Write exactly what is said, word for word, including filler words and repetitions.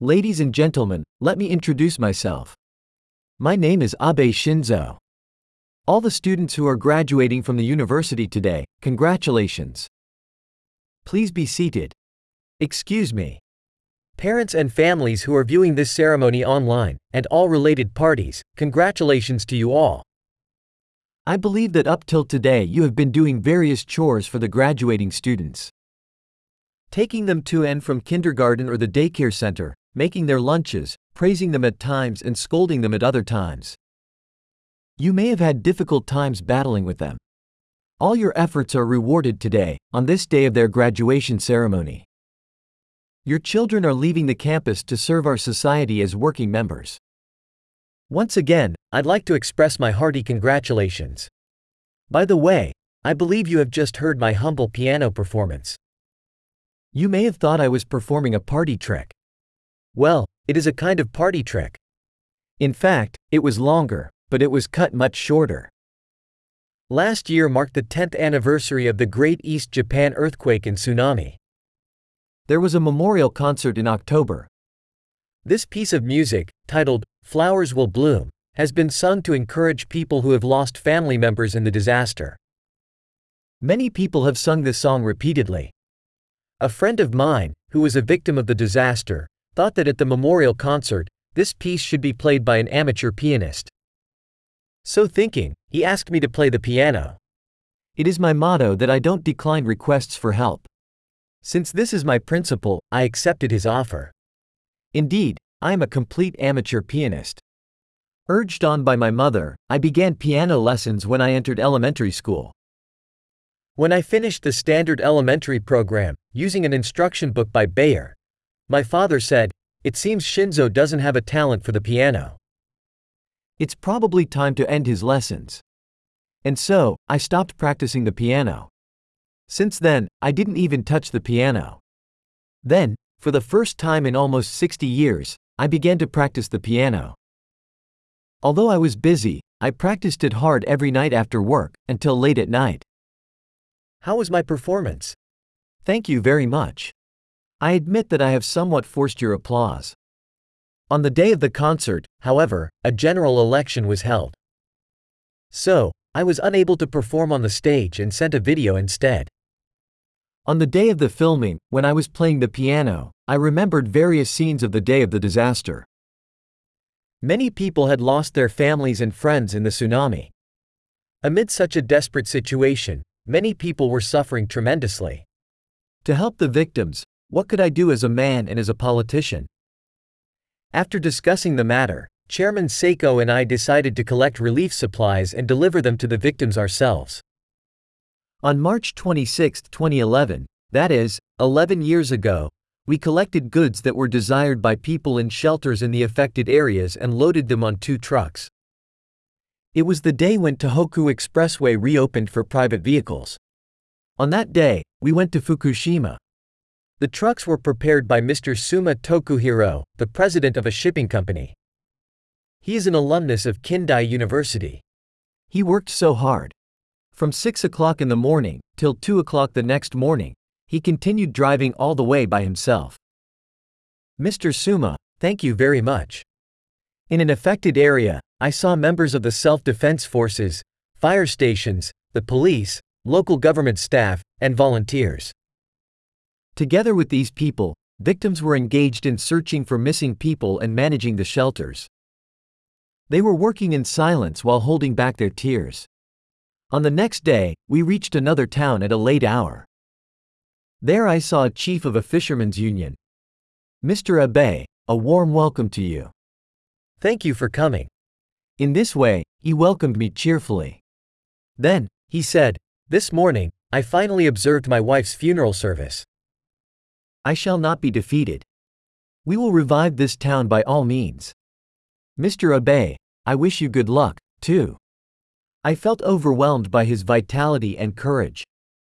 Ladies and gentlemen, let me introduce myself. My name is Abe Shinzo. All the students who are graduating from the university today, congratulations. Please be seated. Excuse me. Parents and families who are viewing this ceremony online, and all related parties, congratulations to you all. I believe that up till today you have been doing various chores for the graduating students. Taking them to and from kindergarten or the daycare center, making their lunches, praising them at times and scolding them at other times. You may have had difficult times battling with them. All your efforts are rewarded today, on this day of their graduation ceremony. Your children are leaving the campus to serve our society as working members. Once again, I'd like to express my hearty congratulations. By the way, I believe you have just heard my humble piano performance. You may have thought I was performing a party trick. Well, it is a kind of party trick. In fact, it was longer, but it was cut much shorter. Last year marked the tenth anniversary of the Great East Japan Earthquake and Tsunami. There was a memorial concert in October. This piece of music, titled "Flowers Will Bloom," has been sung to encourage people who have lost family members in the disaster. Many people have sung this song repeatedly. A friend of mine, who was a victim of the disaster, thought that at the memorial concert, this piece should be played by an amateur pianist. So thinking, he asked me to play the piano. It is my motto that I don't decline requests for help. Since this is my principle, I accepted his offer. Indeed, I am a complete amateur pianist. Urged on by my mother, I began piano lessons when I entered elementary school. When I finished the standard elementary program, using an instruction book by Bayer, my father said, "It seems Shinzo doesn't have a talent for the piano. It's probably time to end his lessons." And so, I stopped practicing the piano. Since then, I didn't even touch the piano. Then, for the first time in almost sixty years, I began to practice the piano. Although I was busy, I practiced it hard every night after work, until late at night. How was my performance? Thank you very much. I admit that I have somewhat forced your applause. On the day of the concert, however, a general election was held. So, I was unable to perform on the stage and sent a video instead. On the day of the filming, when I was playing the piano, I remembered various scenes of the day of the disaster. Many people had lost their families and friends in the tsunami. Amid such a desperate situation, many people were suffering tremendously. To help the victims, what could I do as a man and as a politician? After discussing the matter, Chairman Seiko and I decided to collect relief supplies and deliver them to the victims ourselves. On March twenty-sixth, twenty eleven, that is, eleven years ago, we collected goods that were desired by people in shelters in the affected areas and loaded them on two trucks. It was the day when Tohoku Expressway reopened for private vehicles. On that day, we went to Fukushima. The trucks were prepared by Mister Suma Tokuhiro, the president of a shipping company. He is an alumnus of Kindai University. He worked so hard. From six o'clock in the morning, till two o'clock the next morning, he continued driving all the way by himself. Mister Suma, thank you very much. In an affected area, I saw members of the self-defense forces, fire stations, the police, local government staff, and volunteers. Together with these people, victims were engaged in searching for missing people and managing the shelters. They were working in silence while holding back their tears. On the next day, we reached another town at a late hour. There I saw a chief of a fishermen's union. Mister Abe, a warm welcome to you. Thank you for coming. In this way, he welcomed me cheerfully. Then, he said, "This morning, I finally observed my wife's funeral service. I shall not be defeated. We will revive this town by all means. Mister Abe, I wish you good luck, too." I felt overwhelmed by his vitality and courage.